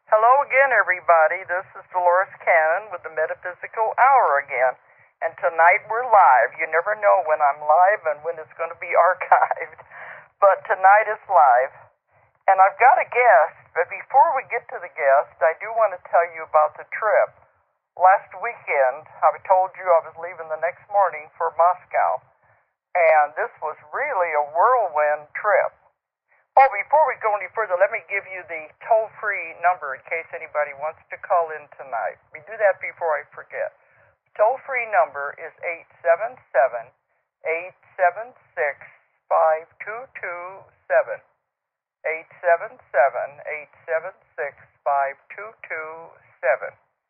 Hello again, everybody. This is Dolores Cannon with the Metaphysical Hour again. And tonight we're live. You never know when I'm live and when it's going to be archived. But tonight is live. And I've got a guest. But before we get to the guest, I do want to tell you about the trip. Last weekend, I told you I was leaving the next morning for Moscow. And this was really a whirlwind trip. Oh, before we go any further, let me give you the toll-free number in case anybody wants to call in tonight. We do that before I forget. Toll-free number is 877-876-5227. 877-876-5227.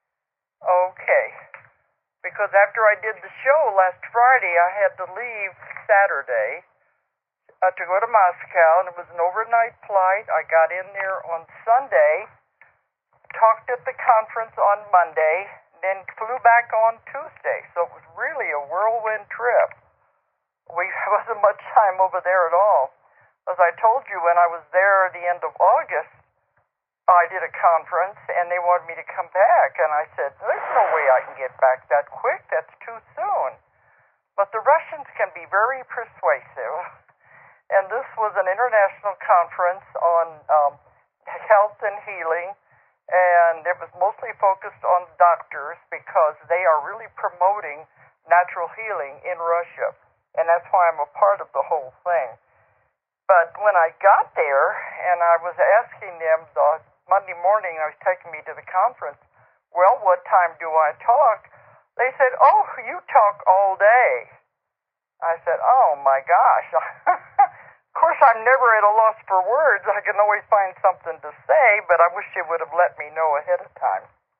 Okay. Because after I did the show last Friday, I had to leave Saturday to go to Moscow, and it was an overnight flight. I got in there on Sunday, talked at the conference on Monday, then flew back on Tuesday. So it was really a whirlwind trip. We wasn't much time over there at all. As I told you, when I was there at the end of August, I did a conference, and they wanted me to come back, and I said, there's no way I can get back that quick. That's too soon. But the Russians can be very persuasive. And this was an international conference on health and healing, and it was mostly focused on doctors because they are really promoting natural healing in Russia, and that's why I'm a part of the whole thing. But when I got there, and I was asking them the Monday morning I was taking me to the conference, well, what time do I talk? They said, oh, you talk all day. I said, oh, my gosh. Of course, I'm never at a loss for words. I can always find something to say, but I wish they would have let me know ahead of time.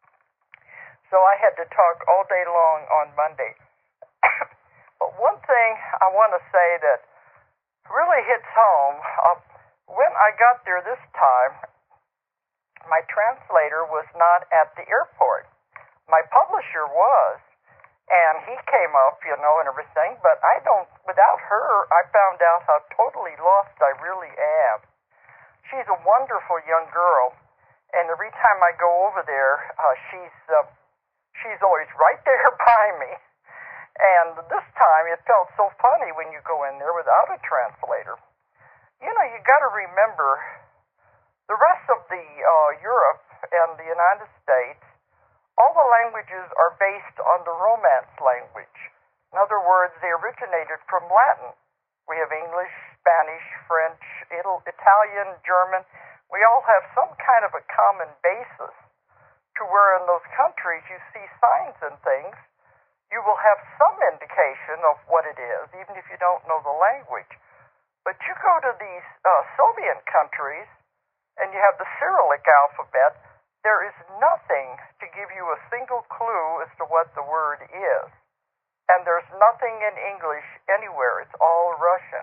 So I had to talk all day long on Monday. But one thing I want to say that really hits home, when I got there this time, my translator was not at the airport. My publisher was. And he came up, and everything, but without her, I found out how totally lost I really am. She's a wonderful young girl, and every time I go over there, she's always right there by me. And this time, it felt so funny when you go in there without a translator. You got to remember, the rest of the Europe and the United States, all the languages are based on the Romance language. In other words, they originated from Latin. We have English, Spanish, French, Italian, German. We all have some kind of a common basis to where in those countries you see signs and things, you will have some indication of what it is, even if you don't know the language. But you go to these Soviet countries, and you have the Cyrillic alphabet, there is nothing to give you a single clue as to what the word is. And there's nothing in English anywhere. It's all Russian.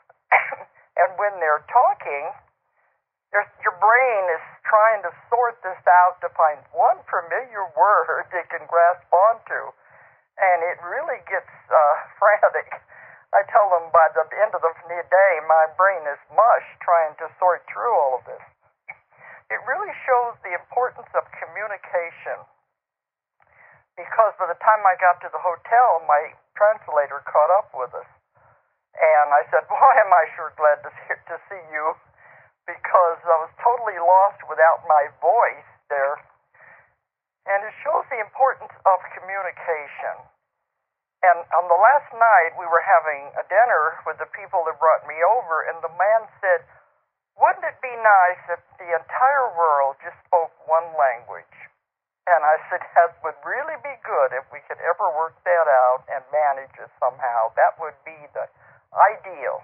And when they're talking, your brain is trying to sort this out to find one familiar word it can grasp onto. And it really gets frantic. I tell them by the end of the day, my brain is mush trying to sort through all of this. It really shows the importance of communication, because by the time I got to the hotel, my translator caught up with us. And I said, boy, am I sure glad to see you, because I was totally lost without my voice there. And it shows the importance of communication. And on the last night, we were having a dinner with the people that brought me over, and the man said, wouldn't it be nice if the entire world just spoke one language? And I said, that would really be good if we could ever work that out and manage it somehow. That would be the ideal.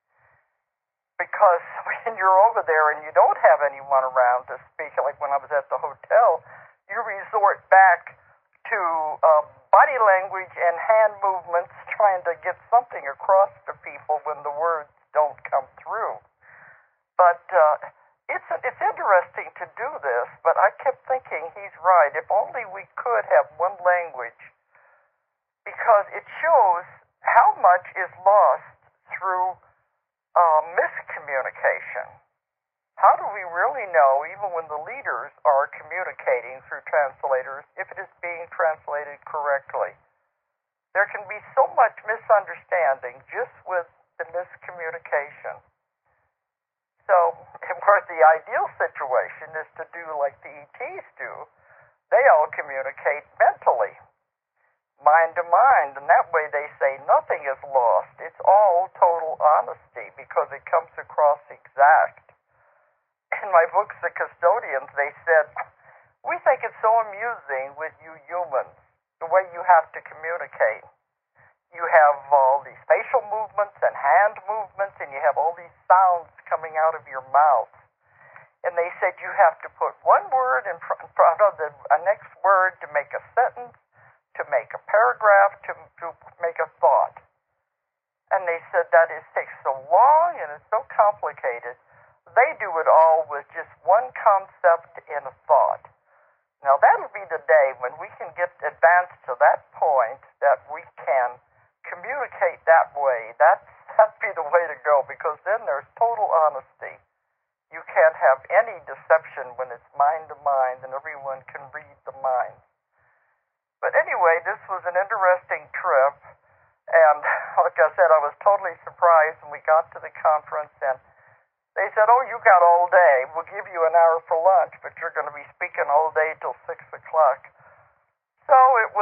Because when you're over there and you don't have anyone around to speak, like when I was at the hotel, you resort back to body language and hand movements trying to get something across to people when the words don't come through. But it's interesting to do this, but I kept thinking he's right. If only we could have one language, because it shows how much is lost through miscommunication. How do we really know, even when the leaders are communicating through translators if it is being translated correctly. There can be so much misunderstanding just with the miscommunication. So, where the ideal situation is to do like the ETs do, they all communicate mentally, mind to mind, and that way they say nothing is lost. It's all total honesty because it comes across exact. In my books, The Custodians, they said, we think it's so amusing with you humans, the way you have to communicate. You have all these facial movements and hand movements, and you have all these sounds coming out of your mouth. And they said you have to put one word in front of the next word to make a sentence, to make a paragraph, to make a thought. And they said that it takes so long and it's so complicated. They do it all with just one concept and a thought. Now that'll be the day when we can get advanced to that point that we can communicate that way. That'd be the way to go, because then there's total honesty. You can't have any deception when it's mind to mind and everyone can read the mind. But anyway, this was an interesting trip, and like I said, I was totally surprised when we got to the conference, and they said, oh, you got all day. We'll give you an hour for lunch, but you're going to be speaking all day till 6 o'clock. So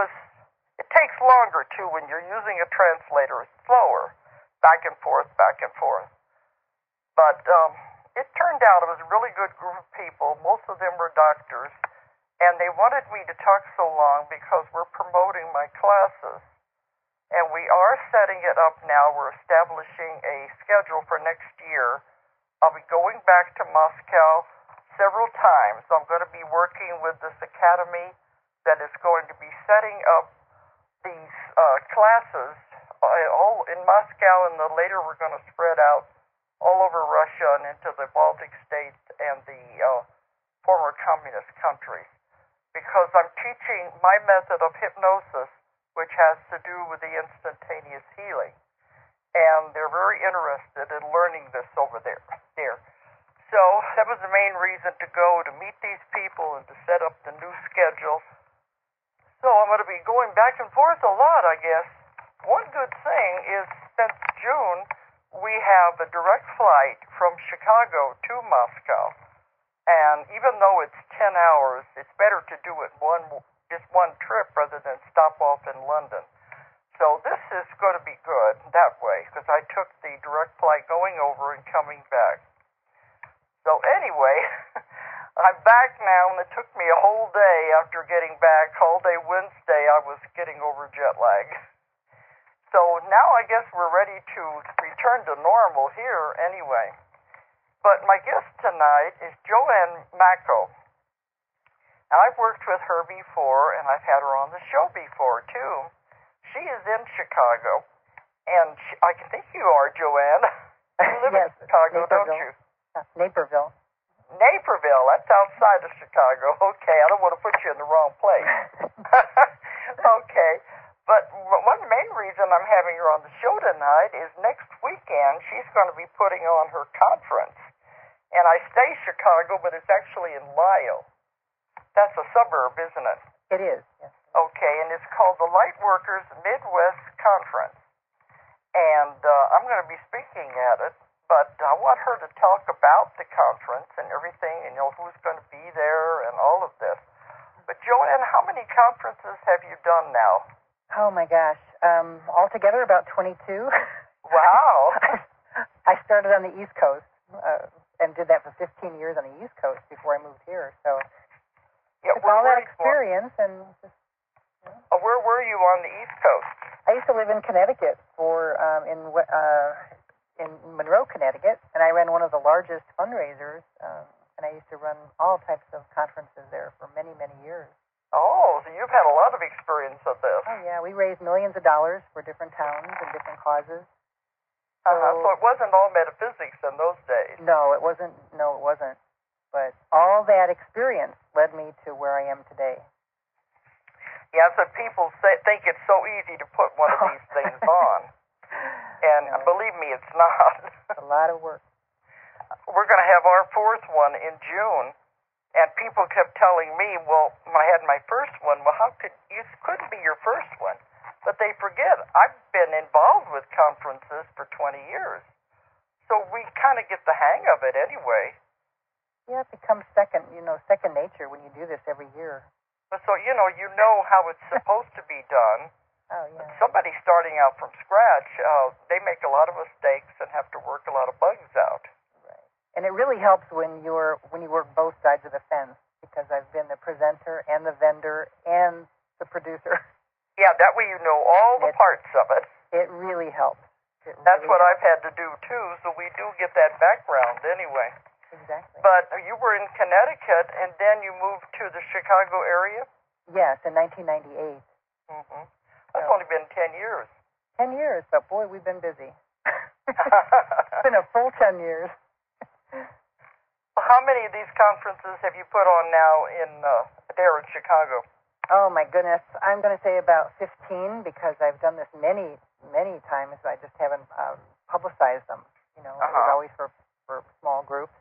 it takes longer, too, when you're using a translator. It's slower, back and forth, back and forth. But it turned out it was a really good group of people. Most of them were doctors, and they wanted me to talk so long because we're promoting my classes. And we are setting it up now. We're establishing a schedule for next year. I'll be going back to Moscow several times. I'm going to be working with this academy that is going to be setting up these classes all in Moscow, and then later we're going to spread out all over Russia and into the Baltic states and the former communist countries. Because I'm teaching my method of hypnosis, which has to do with the instantaneous healing. And they're very interested in learning this over there. So that was the main reason to go, to meet these people and to set up the new schedule. So I'm going to be going back and forth a lot, I guess. One good thing is since June, we have a direct flight from Chicago to Moscow. And even though it's 10 hours, it's better to do it just one trip rather than stop off in London. So this is going to be good that way, because I took the direct flight going over and coming back. So anyway, I'm back now, and it took me a whole day after getting back. All day Wednesday, I was getting over jet lag. So now I guess we're ready to return to normal here anyway. But my guest tonight is Joanne Macko. Now, I've worked with her before, and I've had her on the show before, too. She is in Chicago, and I think you are, Joanne. You live yes, in Chicago, Naperville. don't you? Naperville. Naperville, that's outside of Chicago. Okay, I don't want to put you in the wrong place. Okay, but one main reason I'm having her on the show tonight is next weekend she's going to be putting on her conference. And I say Chicago, but it's actually in Lisle. That's a suburb, isn't it? It is, yes. Okay, and it's called the Lightworkers Midwest Conference. And I'm going to be speaking at it, but I want her to talk about the conference and everything, and who's going to be there and all of this. But Joanne, how many conferences have you done now? Oh my gosh. Altogether about 22. Wow. I started on the East Coast and did that for 15 years on the East Coast before I moved here. So yeah, it's all that experience and just, where were you on the East Coast? I used to live in Connecticut in Monroe, Connecticut, and I ran one of the largest fundraisers, and I used to run all types of conferences there for many, many years. Oh, so you've had a lot of experience of this. Oh, yeah. We raised millions of dollars for different towns and different causes. So it wasn't all metaphysics in those days. No, it wasn't. But all that experience led me to where I am today. Yeah, so people think it's so easy to put one of these things on. And believe me, it's not. It's a lot of work. We're going to have our fourth one in June, and people kept telling me, well, when I had my first one, well, how could you couldn't be your first one? But they forget I've been involved with conferences for 20 years, so we kind of get the hang of it anyway. Yeah, it becomes second nature when you do this every year. So you know how it's supposed to be done. Oh yeah. Somebody starting out from scratch, they make a lot of mistakes and have to work a lot of bugs out. Right. And it really helps when you work both sides of the fence, because I've been the presenter and the vendor and the producer. Yeah, that way you know all the parts of it. It really helps. That's what I've had to do too, so we do get that background anyway. Exactly. But you were in Connecticut, and then you moved to the Chicago area? Yes, in 1998. Mm-hmm. That's only been 10 years. 10 years, but boy, we've been busy. It's been a full 10 years. Well, how many of these conferences have you put on now there in Chicago? Oh, my goodness. I'm going to say about 15, because I've done this many, many times. I just haven't publicized them. It was always for small groups,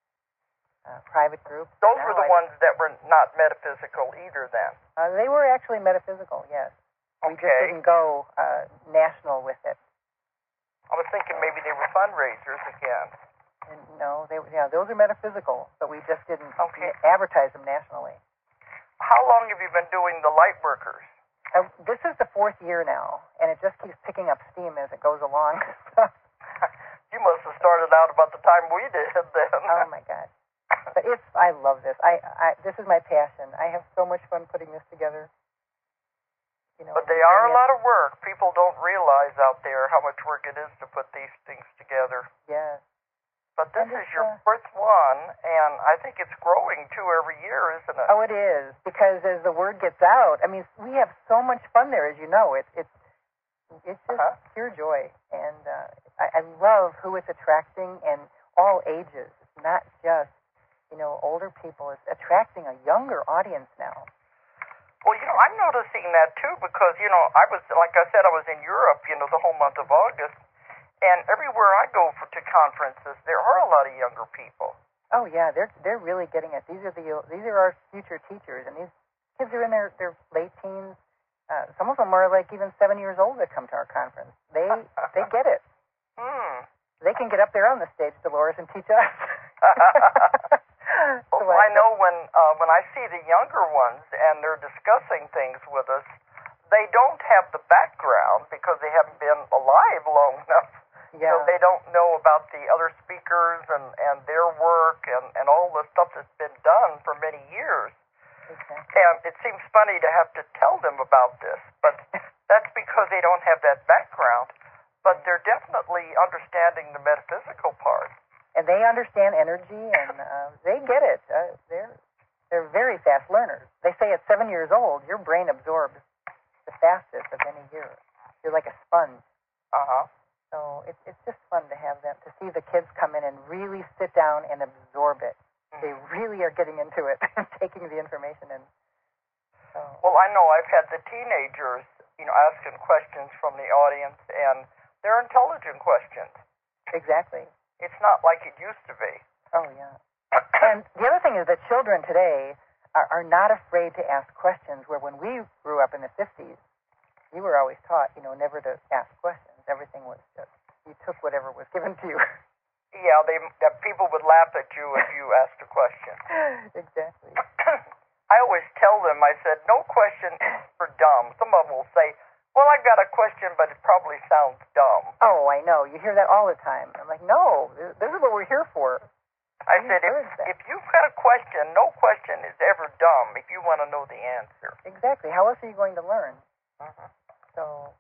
private groups. Those were the ones that were not metaphysical either then? They were actually metaphysical, yes. Okay. We just didn't go national with it. I was thinking maybe they were fundraisers again. And no, those are metaphysical, but we just didn't advertise them nationally. How long have you been doing the light workers? This is the 4th year now, and it just keeps picking up steam as it goes along. You must have started out about the time we did then. Oh my God! But I love this. This is my passion. I have so much fun putting this together. But they are a lot of work. People don't realize out there how much work it is to put these things together. Yes. But this is your 4th one, and I think it's growing too every year, isn't it? Oh, it is, because as the word gets out, I mean, we have so much fun there, as you know. It's just pure joy, and I love who it's attracting, and all ages. It's not just older people. It's attracting a younger audience now. Well, I'm noticing that too, because I was, like I said, I was in Europe, the whole month of August. And everywhere I go to conferences, there are a lot of younger people. Oh yeah, they're really getting it. These are our future teachers, and these kids are in their late teens. Some of them are like even 7 years old that come to our conference. They get it. They can get up there on the stage, Dolores, and teach us. Well, I know when I see the younger ones and they're discussing things with us, they don't have the background because they haven't been alive long enough. Yeah. So they don't know about the other speakers and their work and all the stuff that's been done for many years. Exactly. And it seems funny to have to tell them about this, but that's because they don't have that background. But they're definitely understanding the metaphysical part. And they understand energy, and they get it. They're very fast learners. They say at 7 years old, your brain absorbs the fastest of any year. You're like a sponge. So it's just fun to have them, to see the kids come in and really sit down and absorb it. They really are getting into it and taking the information in. So. Well, I know I've had the teenagers, asking questions from the audience, and they're intelligent questions. Exactly. It's not like it used to be. Oh, yeah. And the other thing is that children today are not afraid to ask questions, where when we grew up in the 50s, you were always taught, never to ask questions. Everything was just, you took whatever was given to you. Yeah, that people would laugh at you if you asked a question. Exactly. I always tell them, I said, no question is for dumb. Some of them will say, well, I've got a question, but it probably sounds dumb. Oh, I know. You hear that all the time. I'm like, no, this is what we're here for. I said, if you've got a question, no question is ever dumb if you want to know the answer. Exactly. How else are you going to learn? So...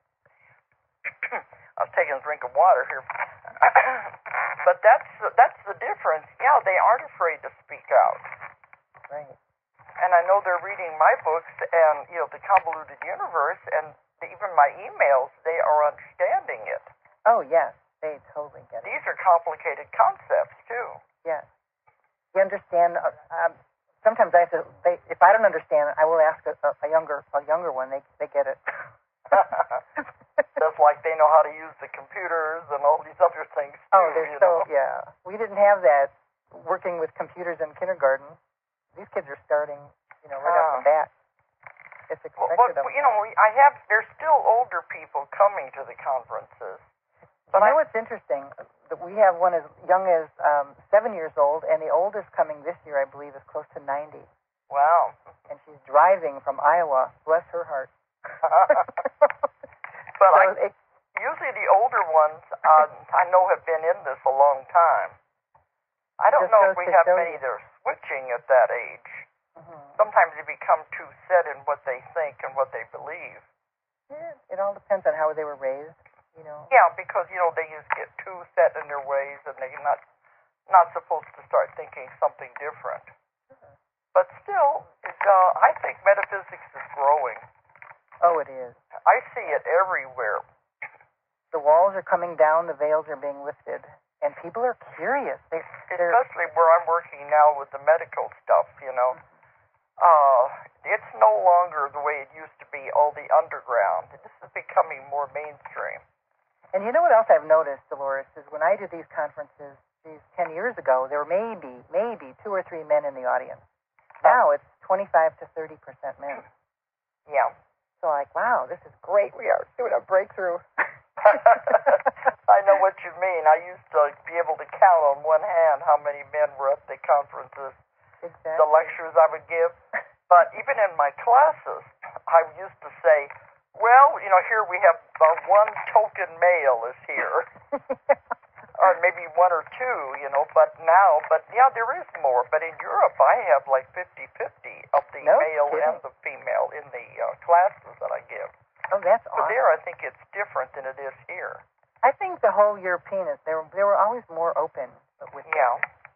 I was taking a drink of water here. But that's the difference. Yeah, they aren't afraid to speak out. Right. And I know they're reading my books and, The Convoluted Universe, and even my emails, they are understanding it. Oh, yes. They totally get it. These are complicated concepts, too. Yes. You understand, sometimes I have to, if I don't understand, I will ask a younger one. They get it. Just like they know how to use the computers and all these other things, too. Oh, they're so, yeah. We didn't have that working with computers in kindergarten. these kids are starting, right off the bat. It's expected But, of them. there's still older people coming to the conferences. But what's interesting? That we have one as young as 7 years old, and the oldest coming this year, I believe, is close to 90. Wow. And she's driving from Iowa. Bless her heart. But usually the older ones, I know, have been in this a long time. I don't know if we have many that are switching at that age. Mm-hmm. Sometimes they become too set in what they think and what they believe. Yeah, it all depends on how they were raised. Yeah, because they just get too set in their ways, and they're not supposed to start thinking something different. Mm-hmm. But still, I think metaphysics is growing. Oh, it is. I see it everywhere. The walls are coming down, the veils are being lifted, and people are curious. Especially where I'm working now with the medical stuff. It's no longer the way it used to be, all the underground. This is becoming more mainstream. And you know what else I've noticed, Dolores, is when I did these conferences 10 years ago, there were maybe 2 or 3 men in the audience. Now it's 25 to 30% men. Yeah. So like, wow, this is great. We are doing a breakthrough. I know what you mean. I used to be able to count on one hand how many men were at the conferences, exactly. The lectures I would give. But even in my classes, I used to say, well, here we have one token male is here. Or maybe 1 or 2, but there is more. But in Europe, I have like 50-50 of the male and the female in the classes that I give. Oh, that's awesome. So there, I think it's different than it is here. I think the whole European they were always more open with Yeah.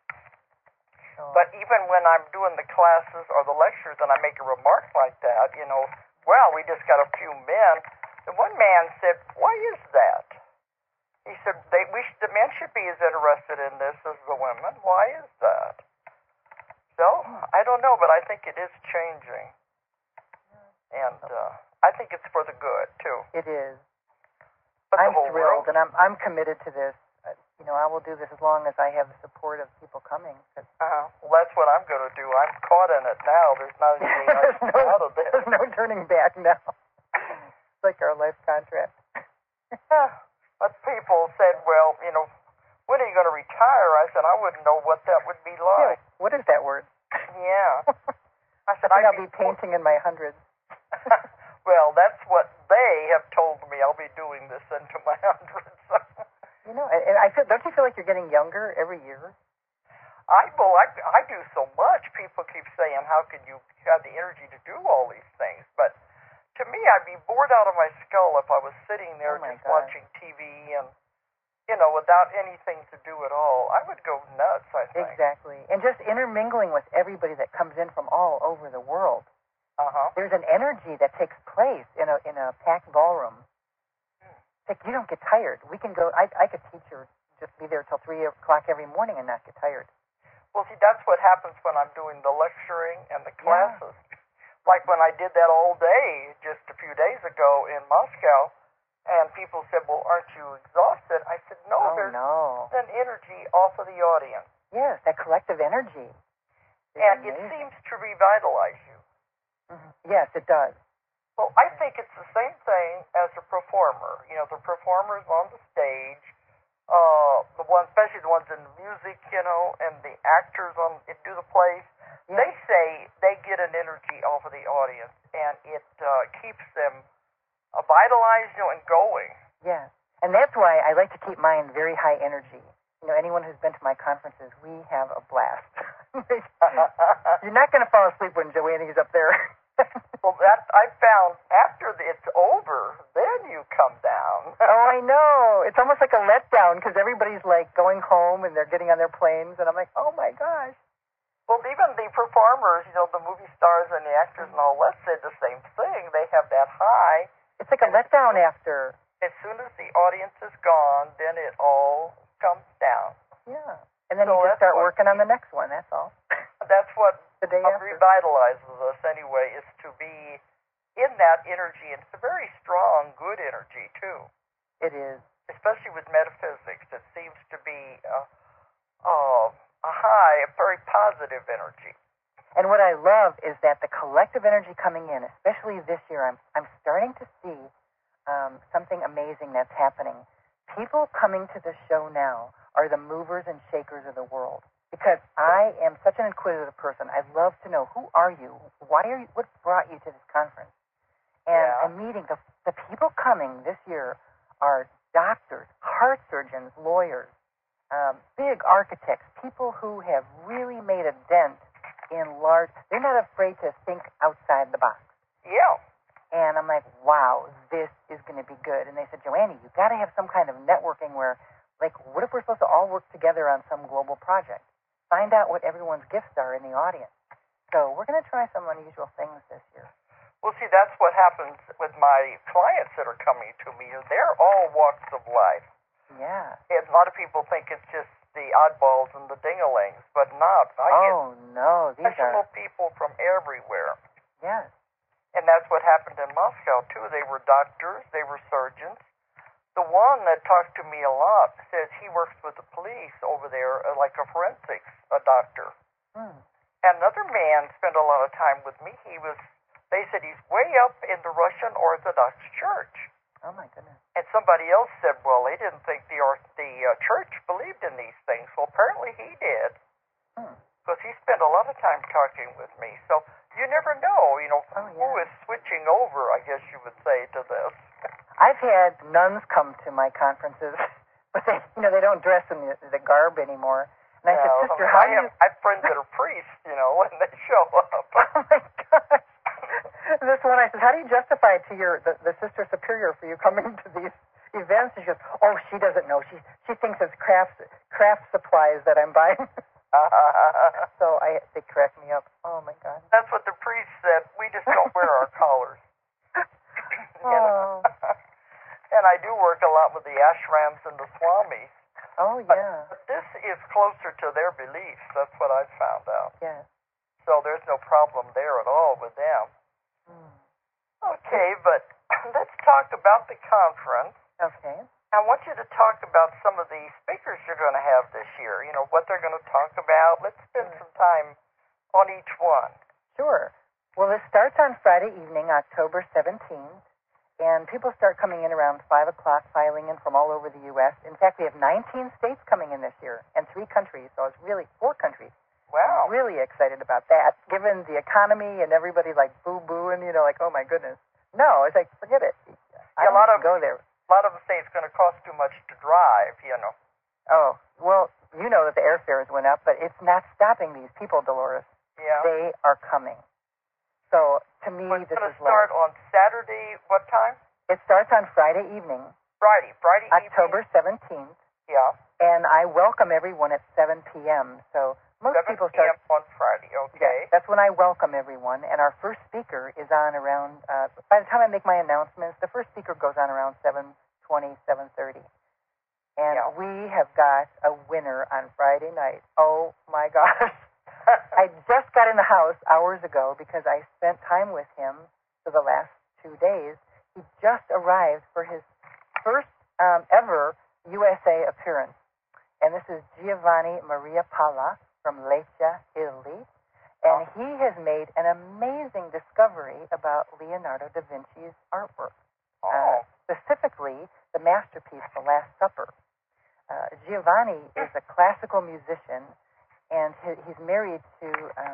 So. But even when I'm doing the classes or the lectures and I make a remark like that, well, we just got a few men. The one man said, why is that? He said, the men should be as interested in this as the women. Why is that? So, I don't know, but I think it is changing. And I think it's for the good, too. It is. But I'm the whole thrilled, world, and I'm committed to this. I will do this as long as I have the support of people coming. Well, that's what I'm going to do. I'm caught in it now. There's not anything I can get out of this. There's no turning back now. It's like our life contract. But people said, well, when are you going to retire? I said, I wouldn't know what that would be like. Yeah, what is that word? Yeah. I said, I'll be painting in my hundreds. Well, that's what they have told me. I'll be doing this into my hundreds. And I feel. Don't you feel like you're getting younger every year? I do so much. People keep saying, how can you have the energy to do all these things? But to me, I'd be bored out of my skull if I was sitting there watching TV and, without anything to do at all. I would go nuts, I think. Exactly. And just intermingling with everybody that comes in from all over the world. There's an energy that takes place in a packed ballroom. Like, you don't get tired. We can go. I could teach her, just be there till 3 o'clock every morning and not get tired. Well, see, that's what happens when I'm doing the lecturing and the classes. Yeah. Like when I did that all day just a few days ago in Moscow, and people said, well, aren't you exhausted? I said, no, there's an energy off of the audience. Yes, that collective energy. And it seems to revitalize you. Mm-hmm. Yes, it does. Well, I think it's the same thing as a performer. The performers on the stage, especially the ones in the music, and the actors do the plays. Yeah. They say they get an energy off of the audience, and it keeps them vitalized, and going. Yeah, and that's why I like to keep mine very high energy. Anyone who's been to my conferences, we have a blast. You're not going to fall asleep when Joanne's up there. Well, that I found after it's over, then you come down. Oh, I know. It's almost like a letdown because everybody's like going home and they're getting on their planes, and I'm like, oh my gosh. Well, even the performers, the movie stars and the actors and all that said the same thing. They have that high. It's like a letdown after. As soon as the audience is gone, then it all comes down. Yeah. And then you just start working on the next one, that's all. That's what after. Revitalizes us anyway, is to be in that energy. And it's a very strong, good energy, too. It is. Especially with metaphysics. It seems to be a high, a very positive energy. And what I love is that the collective energy coming in, especially this year, I'm starting to see something amazing that's happening. People coming to the show now are the movers and shakers of the world. Because I am such an inquisitive person. I'd love to know, who are you? Why are you? What brought you to this conference? And I'm meeting the people coming this year are doctors, heart surgeons, lawyers, big architects, people who have really made a dent in large. They're not afraid to think outside the box. Yeah. And I'm like, wow, this is going to be good. And they said, Joannie, you've got to have some kind of networking where, like, what if we're supposed to all work together on some global project? Find out what everyone's gifts are in the audience. So we're going to try some unusual things this year. Well, see, that's what happens with my clients that are coming to me. They're all walks of life. Yeah. And a lot of people think it's just the oddballs and the ding-a-lings, but not. I no, these get special are people from everywhere. Yes. And that's what happened in Moscow, too. They were doctors. They were surgeons. The one that talked to me a lot says he works with the police over there, like a forensics doctor. Hmm. And another man spent a lot of time with me. They said he's way up in the Russian Orthodox Church. Oh, my goodness. And somebody else said, well, they didn't think the church believed in these things. Well, apparently he did, because he spent a lot of time talking with me. So you never know, who is switching over, I guess you would say, to this. I've had nuns come to my conferences, but they don't dress in the garb anymore. And I said, Sister, how do you... I have friends that are priests, when they show up. Oh, my gosh. This one, I said, how do you justify it to the sister superior for you coming to these events? And she goes, oh, she doesn't know. She thinks it's craft supplies that I'm buying. So they crack me up. Oh, my God. That's what the priest said. We just don't wear our collars. Oh. And I do work a lot with the ashrams and the swamis. Oh, yeah. But this is closer to their beliefs. That's what I've found out. Yes. So there's no problem there at all with them. Okay, but let's talk about the conference. Okay. I want you to talk about some of the speakers you're going to have this year, what they're going to talk about. Let's spend some time on each one. Sure. Well, this starts on Friday evening, October 17th, and people start coming in around 5 o'clock, filing in from all over the U.S. In fact, we have 19 states coming in this year, and 3 countries, so it's really 4 countries. Wow. I'm really excited about that, given the economy and everybody like boo-boo and, like, oh, my goodness. No, it's like, forget it. I don't need to go there. A lot of them say it's going to cost too much to drive, Oh, well, you know that the airfares went up, but it's not stopping these people, Dolores. Yeah. They are coming. So, to me, this is going to love. start on Saturday, what time? It starts on Friday evening. Friday evening. October 17th. Yeah. And I welcome everyone at 7 p.m. So most 7 people p.m. start on Friday, okay. Yeah, that's when I welcome everyone. And our first speaker is on around, by the time I make my announcements, the first speaker goes on around 7:20, 7:30. And we have got a winner on Friday night. Oh, my gosh. I just got in the house hours ago because I spent time with him for the last 2 days. He just arrived for his first ever USA appearance. And this is Giovanni Maria Palla from Lecce, Italy. And he has made an amazing discovery about Leonardo da Vinci's artwork. Specifically, the masterpiece, The Last Supper. Giovanni is a classical musician, and he's married to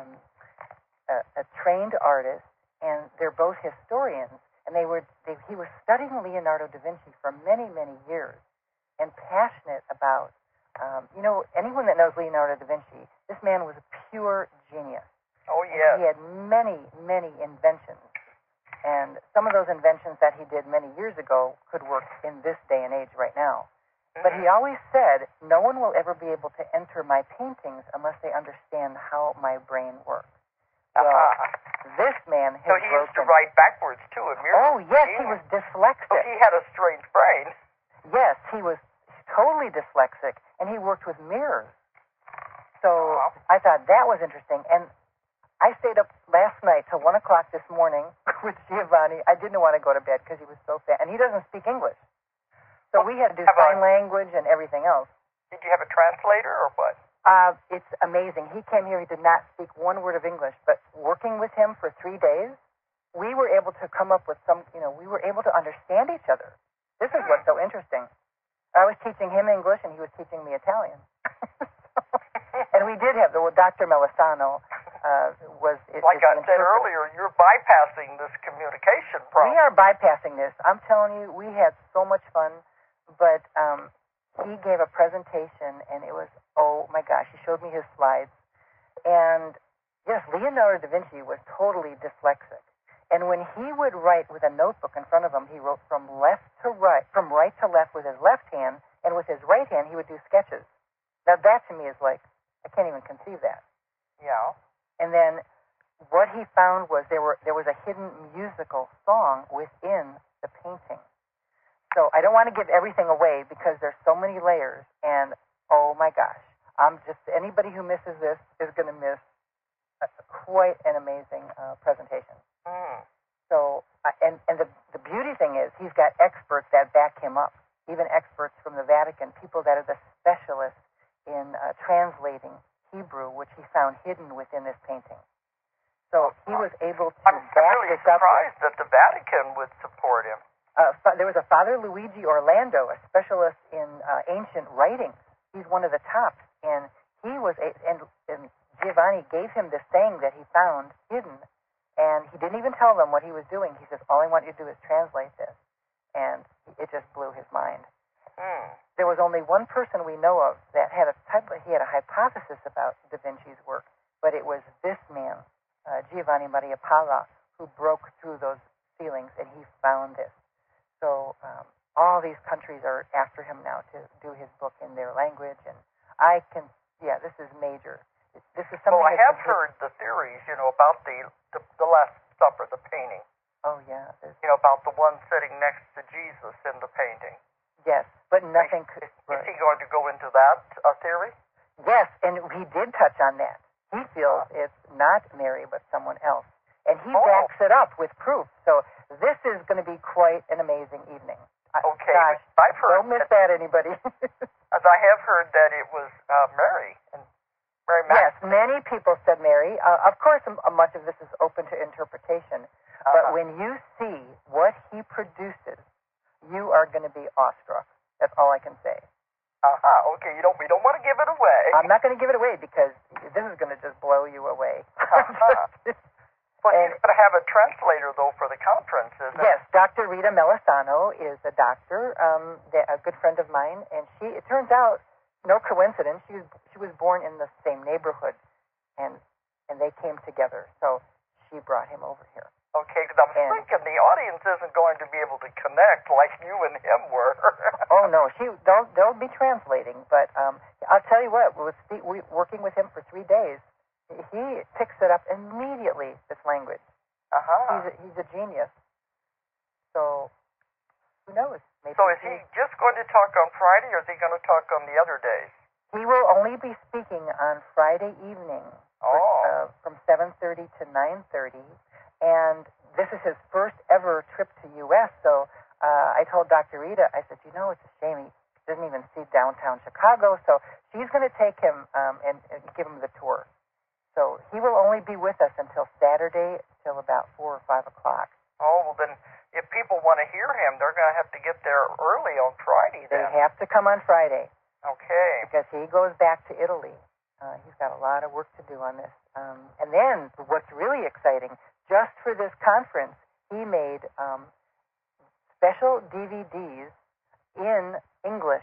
a trained artist, and they're both historians. And he was studying Leonardo da Vinci for many, many years, and passionate about, anyone that knows Leonardo da Vinci, this man was a pure genius. Oh, yes. He had many, many inventions. And some of those inventions that he did many years ago could work in this day and age right now. But he always said, no one will ever be able to enter my paintings unless they understand how my brain works. Well, this man has So he used to write backwards, too, in mirrors. Oh, yes, he was dyslexic. So he had a strange brain. Yes, he was totally dyslexic, and he worked with mirrors. So I thought that was interesting. And I stayed up last night till 1 o'clock this morning with Giovanni. I didn't want to go to bed because he was so fat, and he doesn't speak English. So we had to do sign language and everything else. Did you have a translator or what? It's amazing. He came here. He did not speak one word of English, but working with him for 3 days, we were able to come up with we were able to understand each other. This is what's so interesting. I was teaching him English, and he was teaching me Italian. And we did have Dr. Melisano like I said earlier, you're bypassing this communication problem. We are bypassing this. I'm telling you, we had so much fun, but he gave a presentation, and it was, oh my gosh, he showed me his slides. And yes, Leonardo da Vinci was totally dyslexic. And when he would write with a notebook in front of him, he wrote from right to left with his left hand, and with his right hand, he would do sketches. Now that to me is like, I can't even conceive that. Yeah. And then what he found was there was a hidden musical song within the painting. So I don't want to give everything away because there's so many layers, and oh my gosh, anybody who misses this is going to miss quite an amazing presentation. Mm. So, and the beauty thing is he's got experts that back him up, even experts from the Vatican, people that are the specialists in translating Hebrew, which he found hidden within this painting. So he was able to I'm back really this up. surprised that the Vatican would support him. There was a Father Luigi Orlando, a specialist in ancient writings. He's one of the tops, and he was and Giovanni gave him this thing that he found hidden, and he didn't even tell them what he was doing. He says, "All I want you to do is translate this," and it just blew his mind. Mm. There was only one person we know of that had a hypothesis about Da Vinci's work, but it was this man, Giovanni Maria Palla, who broke through those ceilings, and he found this. So all these countries are after him now to do his book in their language, and this is major. This is something. Well, I have heard the theories, about the Last Supper, the painting. Oh yeah. About the one sitting next to Jesus in the painting. Yes, but nothing could. Is he going to go into that theory? Yes, and he did touch on that. He feels it's not Mary, but someone else. And he backs it up with proof. So this is going to be quite an amazing evening. Okay. Gosh, I've heard don't miss that, anybody. As I have heard that it was Mary. And Mary Magdalene. Yes, many people said Mary. Of course, much of this is open to interpretation. But when you see what he produces, you are going to be awestruck. That's all I can say. Okay, we don't want to give it away. I'm not going to give it away because this is going to just blow you away. But he's going to have a translator, though, for the conference, isn't it? Yes, Dr. Rita Melisano is a doctor, a good friend of mine, and it turns out, no coincidence, she was born in the same neighborhood, and they came together, so she brought him over here. Okay, because I'm thinking the audience isn't going to be able to connect like you and him were. Oh no, they'll be translating. But I'll tell you what, working with him for 3 days, he picks it up immediately. This language. He's a genius. So who knows? Maybe so is he just going to talk on Friday, or is he going to talk on the other days? He will only be speaking on Friday evening from 7:30 to 9:30. And this is his first ever trip to U.S., so I told Dr. Rita, I said, it's a shame he doesn't even see downtown Chicago, so she's going to take him and give him the tour. So he will only be with us until Saturday, till about 4 or 5 o'clock. Oh, well then, if people want to hear him, they're going to have to get there early on Friday then. They have to come on Friday. Okay. Because he goes back to Italy. He's got a lot of work to do on this. And then, what's really exciting, just for this conference, he made special DVDs in English.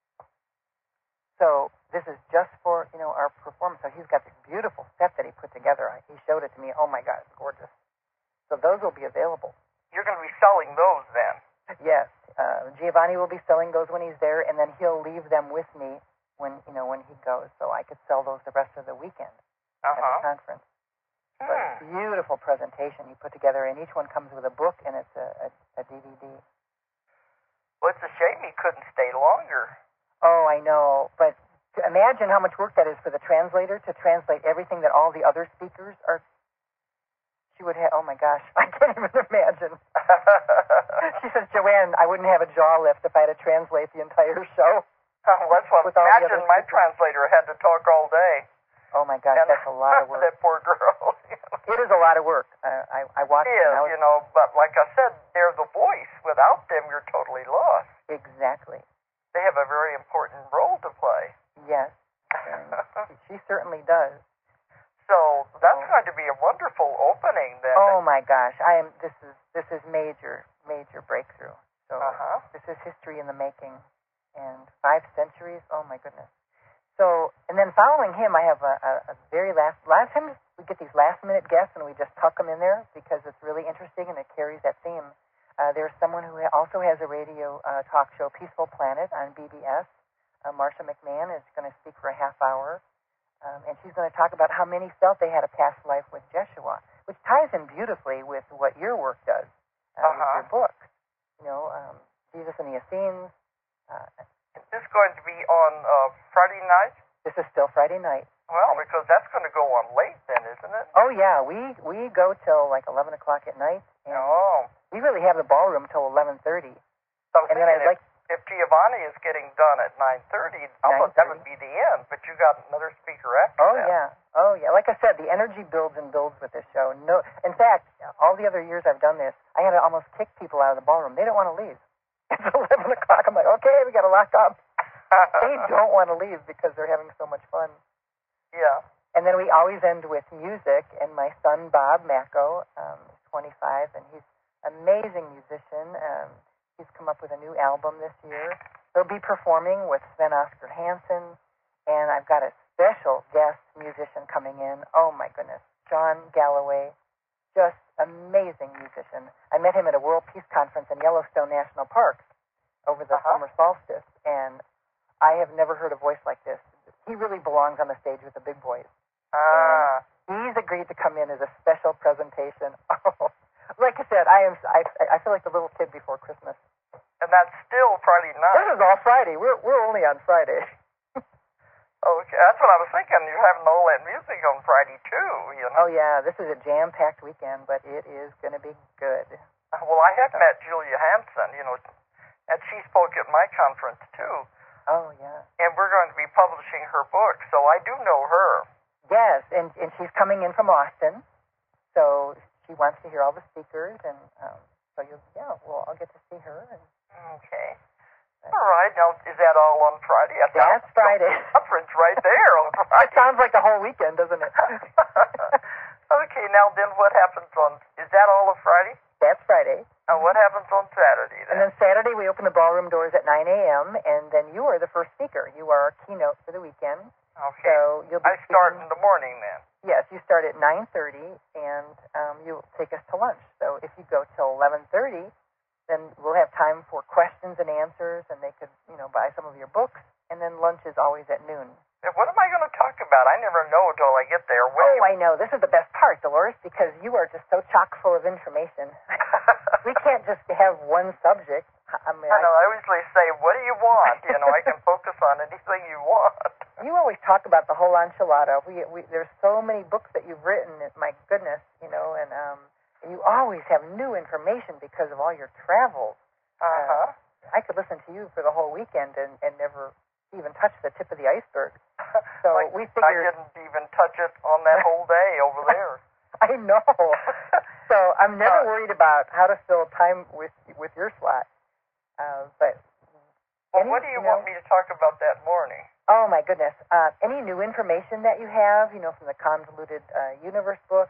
So this is just for our performance. So he's got this beautiful set that he put together. He showed it to me. Oh my God, it's gorgeous. So those will be available. You're going to be selling those then? Yes, Giovanni will be selling those when he's there, and then he'll leave them with me when he goes, so I could sell those the rest of the weekend at the conference. But beautiful presentation he put together, and each one comes with a book, and it's a DVD. Well, it's a shame he couldn't stay longer. Oh, I know, but imagine how much work that is for the translator to translate everything that all the other speakers are. She would have, oh my gosh, I can't even imagine. She says, Joanne, I wouldn't have a jaw lift if I had to translate the entire show. Well, that's what. With all the Imagine other my speakers. translator had to talk all day. Oh my gosh, And that's a lot of work. that poor girl. It is a lot of work. I watched It it. is, you know, but like I said, they're the voice. Without them, you're totally lost. Exactly. They have a very important role to play. Yes. And she certainly does. So that's going to be a wonderful opening then. Oh my gosh, this is major breakthrough. So this is history in the making, and 5 centuries. Oh my goodness. So, and then following him, I have a very last. A lot of times we get these last-minute guests, and we just tuck them in there because it's really interesting and it carries that theme. There's someone who also has a radio talk show, Peaceful Planet, on BBS. Marsha McMahon is going to speak for a half hour, and she's going to talk about how many felt they had a past life with Jeshua, which ties in beautifully with what your work does with your book. You know, Jesus and the Essenes. Is this going to be on Friday night? This is still Friday night. Well, because that's going to go on late then, isn't it? Oh yeah, we go till like 11 o'clock at night. And we really have the ballroom till 11:30. So and then I'd like. If Giovanni is getting done at 9:30, I thought that would be the end. But you got another speaker after that. Oh yeah. Like I said, the energy builds and builds with this show. No, in fact, all the other years I've done this, I had to almost kick people out of the ballroom. They don't want to leave. It's 11 o'clock. I'm like, okay, we got to lock up. They don't want to leave because they're having so much fun. Yeah. And then we always end with music. And my son Bob Macko, is 25, and he's an amazing musician. He's come up with a new album this year. He'll be performing with Sven Oscar Hansen, and I've got a special guest musician coming in. Oh my goodness, John Galloway, just amazing musician. I met him at a World Peace Conference in Yellowstone National Park over the summer solstice, and I have never heard a voice like this. He really belongs on the stage with the big boys. He's agreed to come in as a special presentation. Oh, like I said, I feel like the little kid before Christmas. And that's still Friday night. This is all Friday. We're only on Friday. Okay, that's what I was thinking. You're having all that music on Friday too, you know. Oh yeah, this is a jam-packed weekend, but it is going to be good. Well, I have met Julia Hansen, you know, and she spoke at my conference too. Oh yeah. And we're going to be publishing her book, so I do know her. Yes, and she's coming in from Austin, so she wants to hear all the speakers, and so I'll get to see her. And, okay. All right. Now, is that all on Friday? That's Friday. Conference right there on Friday. It sounds like the whole weekend, doesn't it? Okay. Now, then, what happens on? Is that all of Friday? That's Friday. And what happens on Saturday then? And then Saturday we open the ballroom doors at 9 a.m. and then you are the first speaker. You are our keynote for the weekend. Okay. So you'll be I start in the morning then. Yes, you start at 9:30 and you'll take us to lunch. So if you go till 11:30, then we'll have time for questions and answers, and they could, buy some of your books. And then lunch is always at noon. What am I going to talk about? I never know until I get there. I know. This is the best part, Dolores, because you are just so chock full of information. We can't just have one subject. I know. I usually say, what do you want? I can focus on anything you want. You always talk about the whole enchilada. There's so many books that you've written. My goodness, and you always have new information because of all your travels. I could listen to you for the whole weekend and never even touch the tip of the iceberg. So we figured... I didn't even touch it on that whole day over there. I know. So I'm never worried about how to fill time with your slot. But what do you want me to talk about that morning? Oh my goodness! Any new information that you have, from the Convoluted Universe books?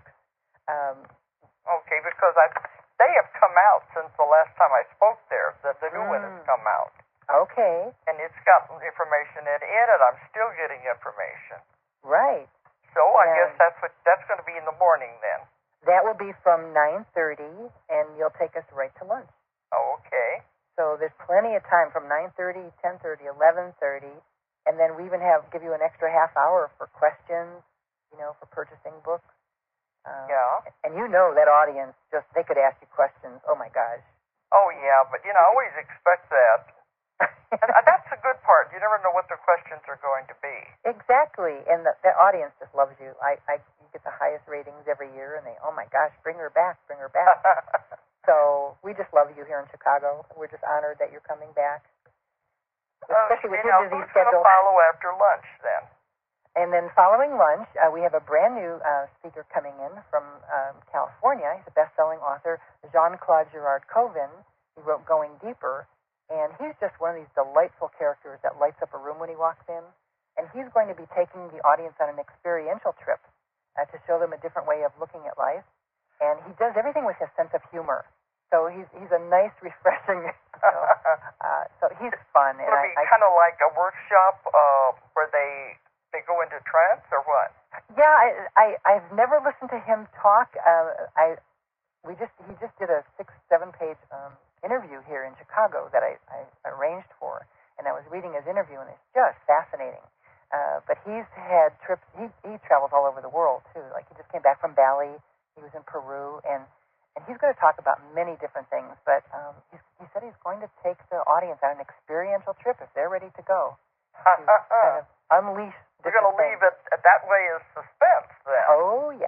Okay, because they have come out since the last time I spoke there. The new one has come out. Okay. And it's got information in it. I'm still getting information. Right. So I guess that's going to be in the morning then. That will be from 9:30, and you'll take us right to lunch. Oh, okay. So there's plenty of time from 9:30, 10:30, 11:30, and then we even give you an extra half hour for questions, for purchasing books. Yeah. And that audience, they could ask you questions. Oh my gosh. Oh yeah, but I always expect that. And that's the good part. You never know what the questions are going to be. Exactly, and the audience just loves you. You get the highest ratings every year, and oh my gosh, bring her back, bring her back. So we just love you here in Chicago. We're just honored that you're coming back. especially with now your busy who's going to schedule. follow after lunch then? And then following lunch, we have a brand new speaker coming in from California. He's a best-selling author, Jean-Claude Girard-Kovin. He wrote Going Deeper, and he's just one of these delightful characters that lights up a room when he walks in. And he's going to be taking the audience on an experiential trip to show them a different way of looking at life. And he does everything with his sense of humor. So he's a nice, refreshing, so he's fun. And It'll be kind of like a workshop where they go into trance or what? Yeah, I've never listened to him talk. He just did a 6-7 page interview here in Chicago that I arranged for, and I was reading his interview, and it's just fascinating. But he's had trips. He travels all over the world too. Like he just came back from Bali. He was in Peru, and he's going to talk about many different things. But he said he's going to take the audience on an experiential trip if they're ready to go. To kind of unleash. We're going to leave it that way as suspense then. Oh, yeah.